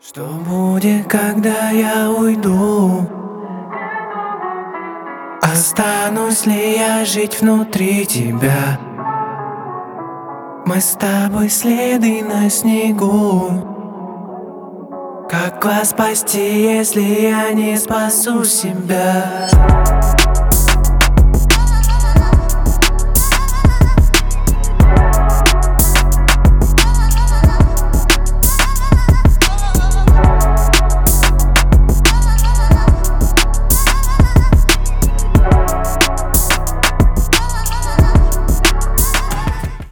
Что будет, когда я уйду? Останусь ли я жить внутри тебя? Мы с тобой следы на снегу. Как вас спасти, если я не спасу себя?